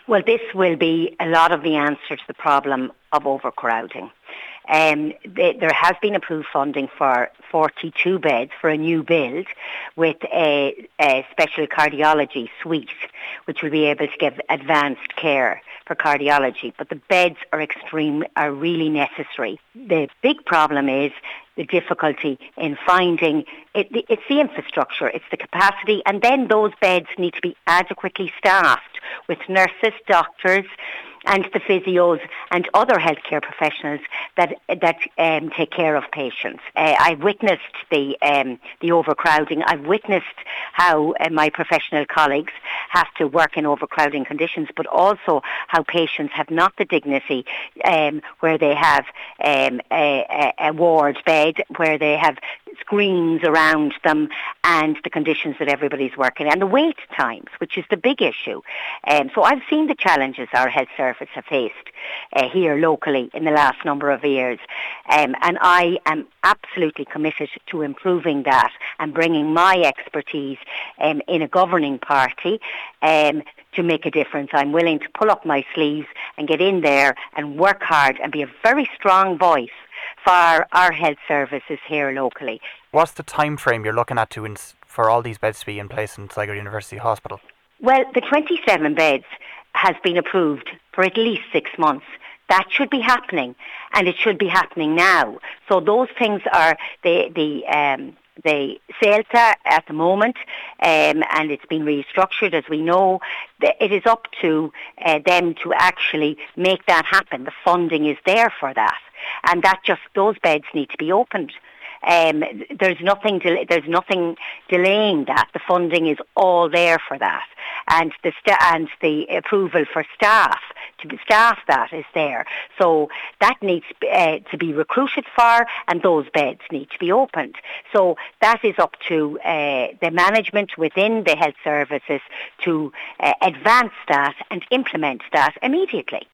Well, this will be a lot of the answer to the problem of overcrowding. There has been approved funding for 42 beds for a new build with a special cardiology suite, which will be able to give advanced care for cardiology. But the beds are really necessary. The big problem is the difficulty in finding it. It's the infrastructure, it's the capacity, and then those beds need to be adequately staffed with nurses, doctors, and the physios and other healthcare professionals that take care of patients. I've witnessed the overcrowding. I've witnessed how my professional colleagues have to work in overcrowding conditions, but also how patients have not the dignity where they have a ward bed, where they have screens around them, and the conditions that everybody's working, and the wait times, which is the big issue. So I've seen the challenges our health service have faced here locally in the last number of years, and I am absolutely committed to improving that and bringing my expertise in a governing party to make a difference. I'm willing to pull up my sleeves and get in there and work hard and be a very strong voice for our health services here locally. What's the time frame you're looking at for all these beds to be in place in Sligo University Hospital? Well, the 27 beds has been approved for at least 6 months. That should be happening, and it should be happening now. So those things are the CELTA at the moment, and it's been restructured, as we know. It is up to them to actually make that happen. The funding is there for that, and those beds need to be opened. There's nothing delaying that. The funding is all there for that, and the approval for staff to staff that is there. So that needs to be recruited for, and those beds need to be opened. So that is up to the management within the health services to advance that and implement that immediately.